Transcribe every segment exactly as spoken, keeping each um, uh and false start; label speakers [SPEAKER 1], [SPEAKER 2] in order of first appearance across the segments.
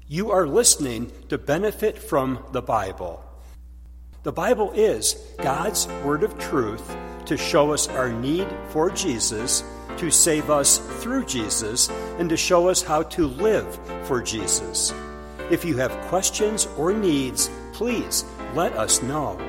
[SPEAKER 1] You are listening to Benefit from the Bible. The Bible is God's word of truth to show us our need for Jesus, to save us through Jesus, and to show us how to live for Jesus. If you have questions or needs, please let us know.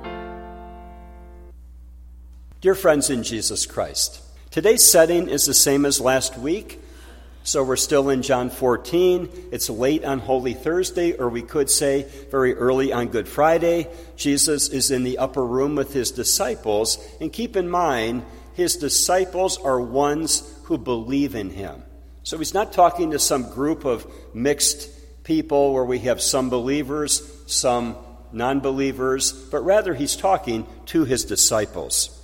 [SPEAKER 1] Dear friends in Jesus Christ, today's setting is the same as last week. So we're still in John fourteen. It's late on Holy Thursday, or we could say very early on Good Friday. Jesus is in the upper room with his disciples. And keep in mind, his disciples are ones who believe in him. So he's not talking to some group of mixed people where we have some believers, some non-believers, but rather he's talking to his disciples.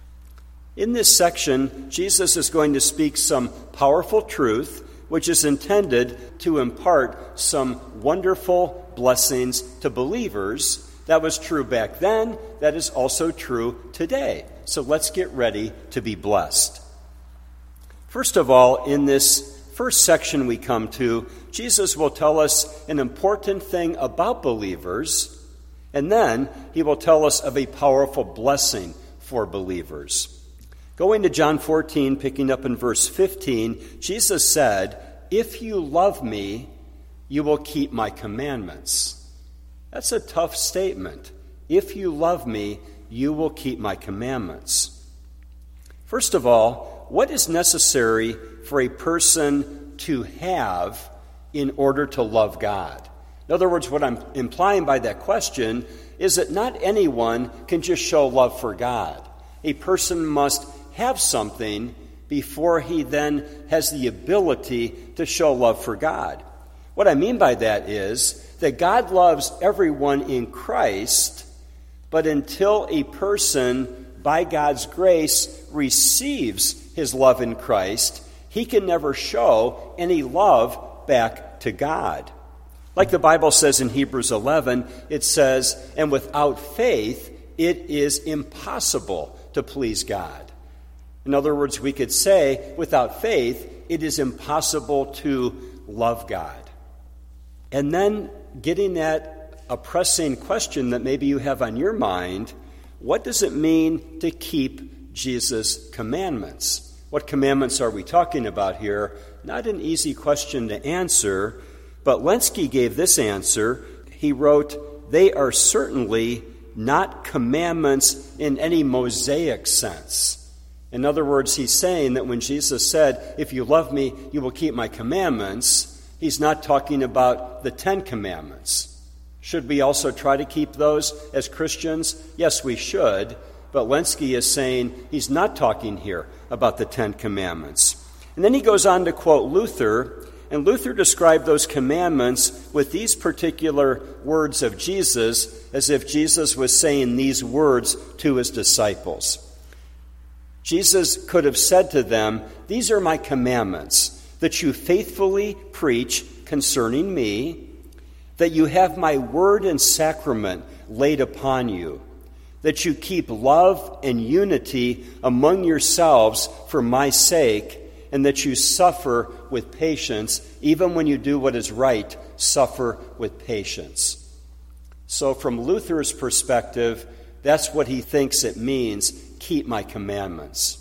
[SPEAKER 1] In this section, Jesus is going to speak some powerful truth, which is intended to impart some wonderful blessings to believers. That was true back then. That is also true today. So let's get ready to be blessed. First of all, in this first section we come to, Jesus will tell us an important thing about believers, and then he will tell us of a powerful blessing for believers. Going to John fourteen, picking up in verse fifteen, Jesus said, "If you love me, you will keep my commandments." That's a tough statement. If you love me, you will keep my commandments. First of all, what is necessary for a person to have in order to love God? In other words, what I'm implying by that question is that not anyone can just show love for God. A person must have something before he then has the ability to show love for God. What I mean by that is that God loves everyone in Christ, but until a person, by God's grace, receives his love in Christ, he can never show any love back to God. Like the Bible says in Hebrews eleven, it says, "And without faith, it is impossible to please God." In other words, we could say, without faith, it is impossible to love God. And then getting at a pressing question that maybe you have on your mind, what does it mean to keep Jesus' commandments? What commandments are we talking about here? Not an easy question to answer, but Lenski gave this answer. He wrote, "They are certainly not commandments in any Mosaic sense." In other words, he's saying that when Jesus said, "If you love me, you will keep my commandments," he's not talking about the Ten Commandments. Should we also try to keep those as Christians? Yes, we should. But Lenski is saying he's not talking here about the Ten Commandments. And then he goes on to quote Luther, and Luther described those commandments with these particular words of Jesus, as if Jesus was saying these words to his disciples. Jesus could have said to them, "These are my commandments, that you faithfully preach concerning me, that you have my word and sacrament laid upon you, that you keep love and unity among yourselves for my sake, and that you suffer with patience, even when you do what is right, suffer with patience." So from Luther's perspective, that's what he thinks it means, keep my commandments.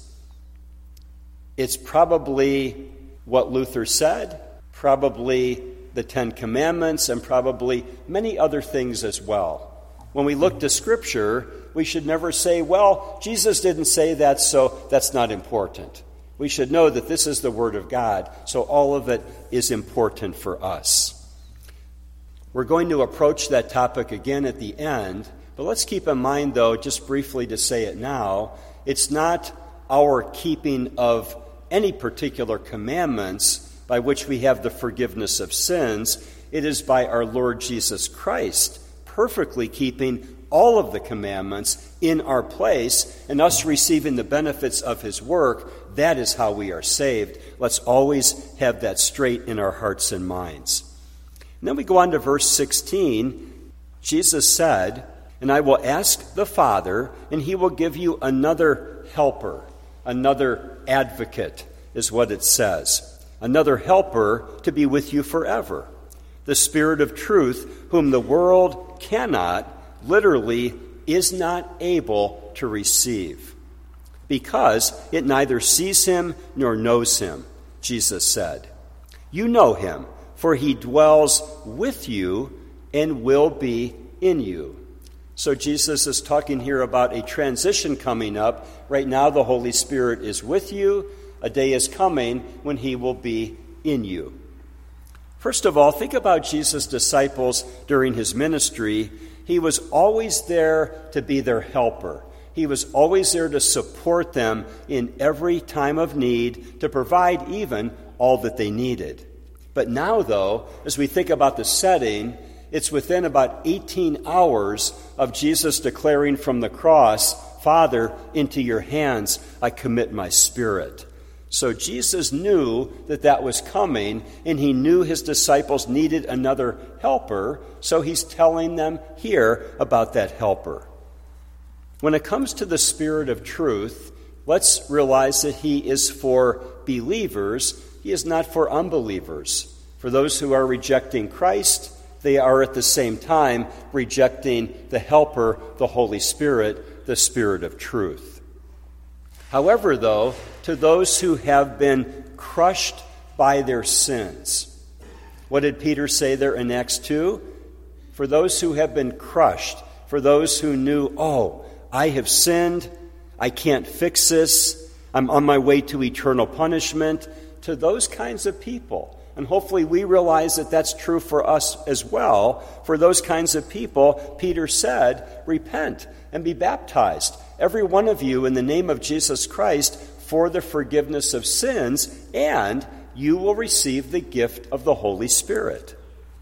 [SPEAKER 1] It's probably what Luther said, probably the Ten Commandments, and probably many other things as well. When we look to Scripture, we should never say, well, Jesus didn't say that, so that's not important. We should know that this is the Word of God, so all of it is important for us. We're going to approach that topic again at the end, but let's keep in mind, though, just briefly to say it now, it's not our keeping of any particular commandments by which we have the forgiveness of sins. It is by our Lord Jesus Christ perfectly keeping all of the commandments in our place and us receiving the benefits of his work. That is how we are saved. Let's always have that straight in our hearts and minds. And then we go on to verse sixteen. Jesus said, "And I will ask the Father, and he will give you another helper," another advocate is what it says, another helper to be with you forever. the Spirit of truth, whom the world cannot, literally, is not able to receive, because it neither sees him nor knows him, Jesus said. You know him, for he dwells with you and will be in you. So Jesus is talking here about a transition coming up. Right now the Holy Spirit is with you. A day is coming when he will be in you. First of all, think about Jesus' disciples during his ministry. He was always there to be their helper. He was always there to support them in every time of need, to provide even all that they needed. But now, though, as we think about the setting, it's within about eighteen hours of Jesus declaring from the cross, Father, into your hands I commit my spirit. So Jesus knew that that was coming, and he knew his disciples needed another helper, so he's telling them here about that helper. When it comes to the Spirit of truth, let's realize that he is for believers. He is not for unbelievers. For those who are rejecting Christ, they are at the same time rejecting the helper, the Holy Spirit, the Spirit of truth. However, though, to those who have been crushed by their sins, what did Peter say there in Acts two? For those who have been crushed, for those who knew, oh, I have sinned, I can't fix this, I'm on my way to eternal punishment, to those kinds of people. And hopefully we realize that that's true for us as well. For those kinds of people, Peter said, repent and be baptized, every one of you, in the name of Jesus Christ, for the forgiveness of sins, and you will receive the gift of the Holy Spirit.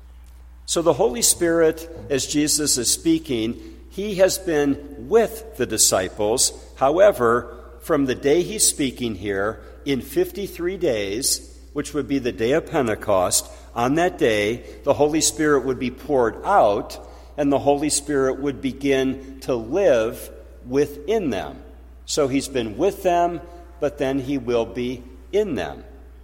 [SPEAKER 1] So the Holy Spirit, as Jesus is speaking, he has been with the disciples. However, from the day he's speaking here, in fifty-three days, which would be the day of Pentecost, on that day, the Holy Spirit would be poured out, and the Holy Spirit would begin to live within them. So he's been with them, but then he will be in them.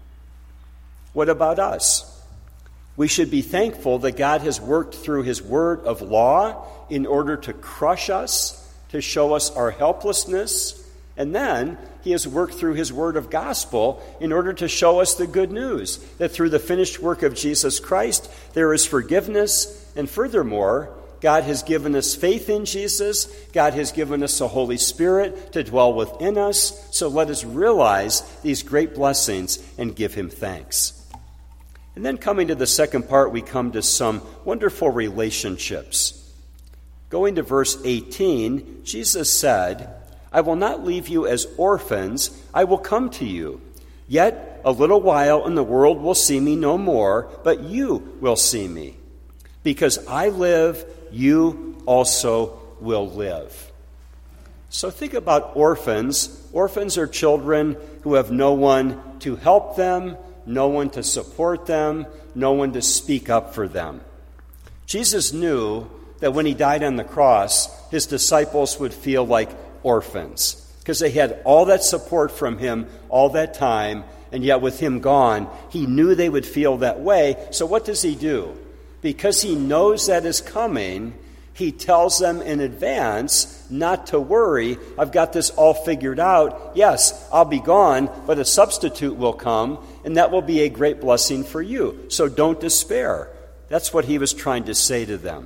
[SPEAKER 1] What about us? We should be thankful that God has worked through his word of law in order to crush us, to show us our helplessness, and then he has worked through his word of gospel in order to show us the good news, that through the finished work of Jesus Christ, there is forgiveness, and furthermore, God has given us faith in Jesus. God has given us the Holy Spirit to dwell within us. So let us realize these great blessings and give him thanks. And then coming to the second part, we come to some wonderful relationships. Going to verse eighteen, Jesus said, I will not leave you as orphans. I will come to you. Yet a little while and the world will see me no more, but you will see me. Because I live, you also will live. So think about orphans. Orphans are children who have no one to help them, no one to support them, no one to speak up for them. Jesus knew that when he died on the cross, his disciples would feel like orphans because they had all that support from him all that time, and yet with him gone, he knew they would feel that way. So what does he do? Because he knows that is coming, he tells them in advance not to worry. I've got this all figured out. Yes, I'll be gone, but a substitute will come, and that will be a great blessing for you. So don't despair. That's what he was trying to say to them.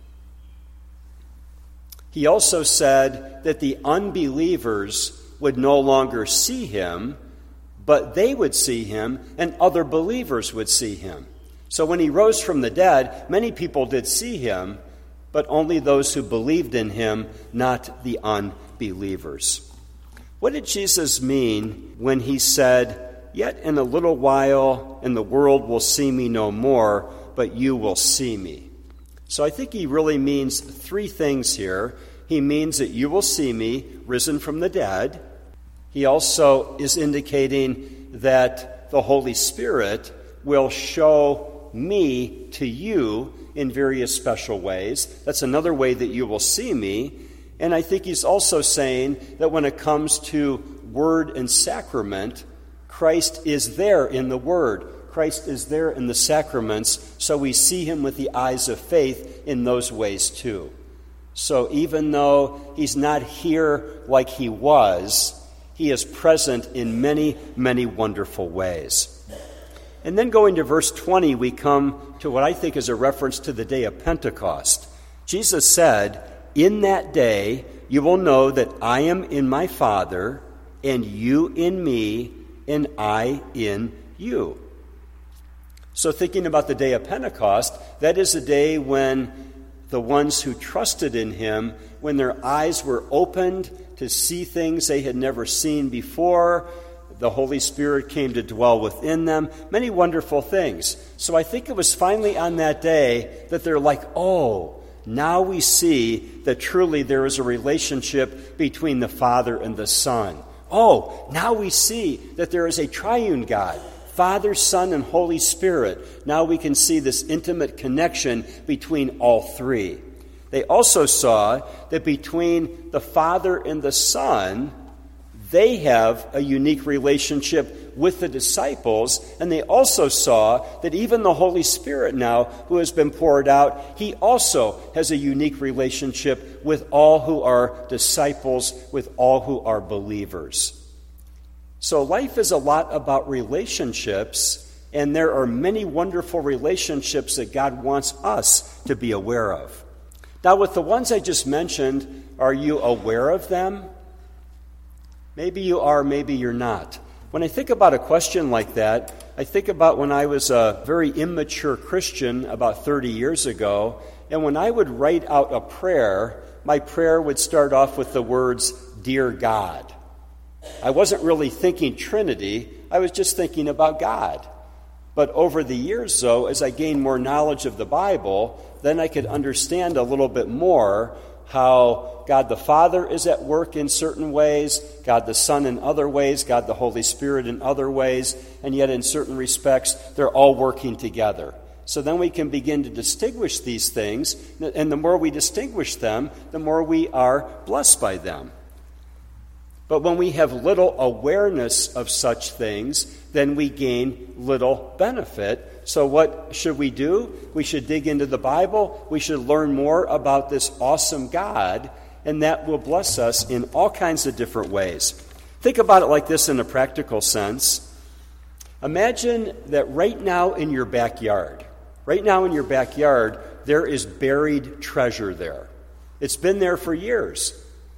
[SPEAKER 1] He also said that the unbelievers would no longer see him, but they would see him, and other believers would see him. So when he rose from the dead, many people did see him, but only those who believed in him, not the unbelievers. What did Jesus mean when he said, yet in a little while and the world will see me no more, but you will see me? So I think he really means three things here. He means that you will see me risen from the dead. He also is indicating that the Holy Spirit will show me to you in various special ways. That's another way that you will see me. And I think he's also saying that when it comes to word and sacrament, Christ is there in the word. Christ is there in the sacraments, so we see him with the eyes of faith in those ways too. So even though he's not here like he was, he is present in many, many wonderful ways. And then going to verse twenty, we come to what I think is a reference to the day of Pentecost. Jesus said, "In that day you will know that I am in my Father, and you in me, and I in you." So thinking about the day of Pentecost, that is a day when the ones who trusted in him, when their eyes were opened to see things they had never seen before, the Holy Spirit came to dwell within them, many wonderful things. So I think it was finally on that day that they're like, oh, now we see that truly there is a relationship between the Father and the Son. Oh, now we see that there is a triune God, Father, Son, and Holy Spirit. Now we can see this intimate connection between all three. They also saw that between the Father and the Son, they have a unique relationship with the disciples, and they also saw that even the Holy Spirit now, who has been poured out, he also has a unique relationship with all who are disciples, with all who are believers. So life is a lot about relationships, and there are many wonderful relationships that God wants us to be aware of. Now, with the ones I just mentioned, are you aware of them? Maybe you are, maybe you're not. When I think about a question like that, I think about when I was a very immature Christian about thirty years ago, and when I would write out a prayer, my prayer would start off with the words, "Dear God." I wasn't really thinking Trinity, I was just thinking about God. But over the years, though, as I gained more knowledge of the Bible, then I could understand a little bit more how God the Father is at work in certain ways, God the Son in other ways, God the Holy Spirit in other ways, and yet in certain respects, they're all working together. So then we can begin to distinguish these things, and the more we distinguish them, the more we are blessed by them. But when we have little awareness of such things, then we gain little benefit. So what should we do? We should dig into the Bible. We should learn more about this awesome God, and that will bless us in all kinds of different ways. Think about it like this in a practical sense. Imagine that right now in your backyard, right now in your backyard, there is buried treasure there. It's been there for years.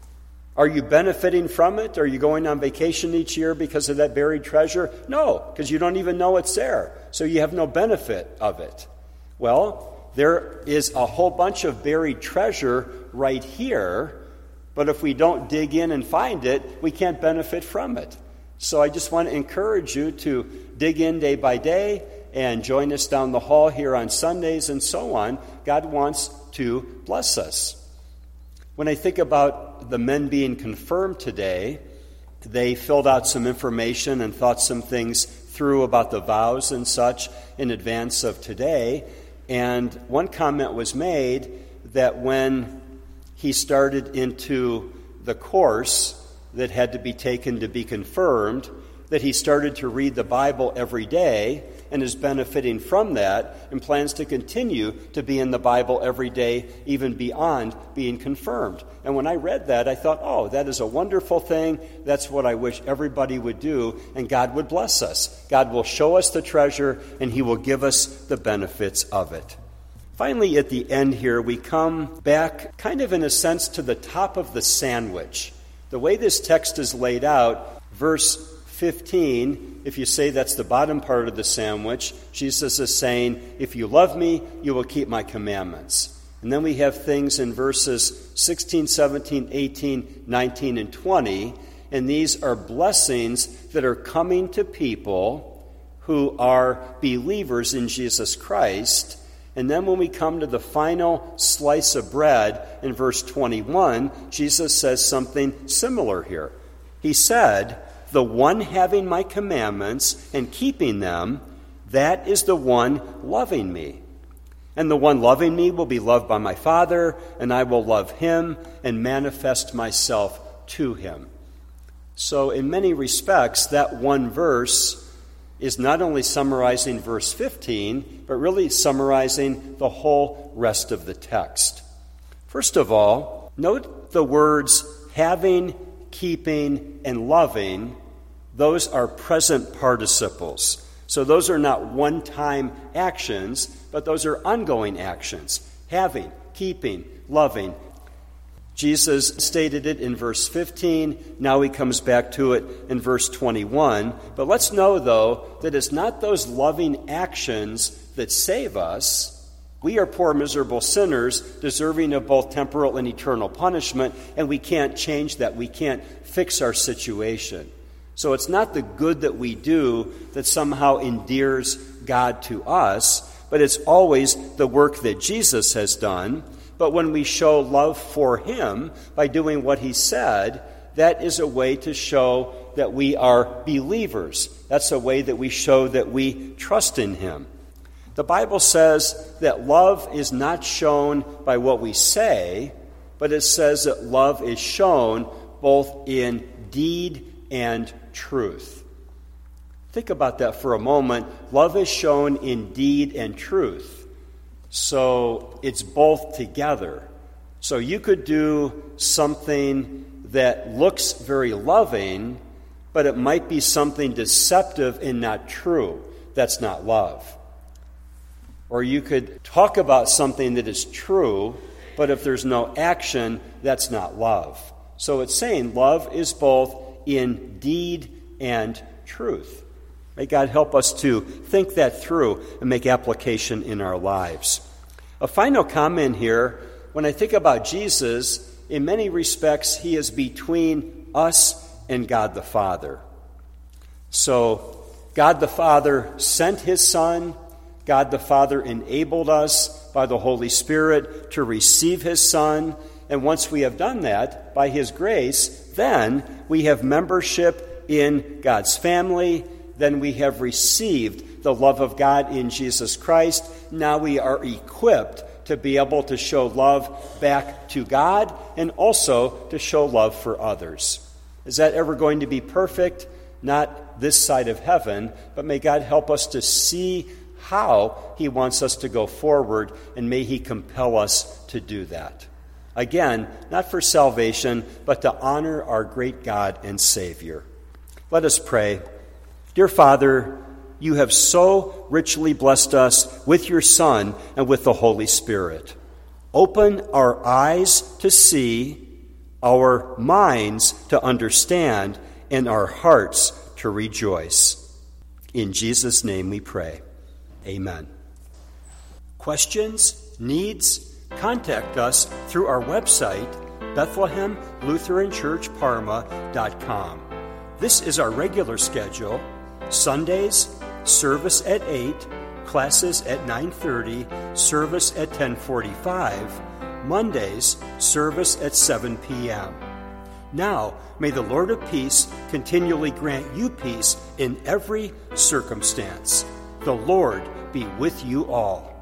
[SPEAKER 1] Are you benefiting from it? Are you going on vacation each year because of that buried treasure? No, because you don't even know it's there, so you have no benefit of it. Well, there is a whole bunch of buried treasure right here, but if we don't dig in and find it, we can't benefit from it. So I just want to encourage you to dig in day by day and join us down the hall here on Sundays and so on. God wants to bless us. When I think about the men being confirmed today, they filled out some information and thought some things through about the vows and such in advance of today. And one comment was made that when he started into the course that had to be taken to be confirmed, that he started to read the Bible every day and is benefiting from that and plans to continue to be in the Bible every day, even beyond being confirmed. And when I read that, I thought, oh, that is a wonderful thing. That's what I wish everybody would do, and God would bless us. God will show us the treasure, and he will give us the benefits of it. Finally, at the end here, we come back kind of in a sense to the top of the sandwich. The way this text is laid out, verse fifteen, if you say that's the bottom part of the sandwich, Jesus is saying, if you love me, you will keep my commandments. And then we have things in verses sixteen, seventeen, eighteen, nineteen, and twenty, and these are blessings that are coming to people who are believers in Jesus Christ. And then when we come to the final slice of bread in verse twenty-one, Jesus says something similar here. He said, the one having my commandments and keeping them, that is the one loving me. And the one loving me will be loved by my Father, and I will love him and manifest myself to him. So in many respects, that one verse is not only summarizing verse fifteen, but really summarizing the whole rest of the text. First of all, note the words having, keeping, and loving. Those are present participles. So those are not one-time actions, but those are ongoing actions. Having, keeping, loving. Jesus stated it in verse fifteen. Now he comes back to it in verse twenty-one. But let's know, though, that it's not those loving actions that save us. We are poor, miserable sinners, deserving of both temporal and eternal punishment, and we can't change that. We can't fix our situation. So it's not the good that we do that somehow endears God to us, but it's always the work that Jesus has done. But when we show love for him by doing what he said, that is a way to show that we are believers. That's a way that we show that we trust in him. The Bible says that love is not shown by what we say, but it says that love is shown both in deed and truth. Think about that for a moment. Love is shown in deed and truth. So it's both together. So you could do something that looks very loving, but it might be something deceptive and not true. That's not love. Or you could talk about something that is true, but if there's no action, that's not love. So it's saying love is both in deed and truth. May God help us to think that through and make application in our lives. A final comment here. When I think about Jesus, in many respects, he is between us and God the Father. So God the Father sent his Son. God the Father enabled us by the Holy Spirit to receive his Son. And once we have done that, by his grace, then we have membership in God's family. Then we have received the love of God in Jesus Christ. Now we are equipped to be able to show love back to God and also to show love for others. Is that ever going to be perfect? Not this side of heaven, but may God help us to see how he wants us to go forward, and may he compel us to do that. Again, not for salvation, but to honor our great God and Savior. Let us pray. Dear Father, you have so richly blessed us with your Son and with the Holy Spirit. Open our eyes to see, our minds to understand, and our hearts to rejoice. In Jesus' name we pray. Amen. Questions, needs, contact us through our website, Bethlehem Lutheran Church Parma dot com. This is our regular schedule. Sundays, service at eight, classes at nine thirty, service at ten forty-five. Mondays, service at seven p.m. Now, may the Lord of peace continually grant you peace in every circumstance. The Lord be with you all.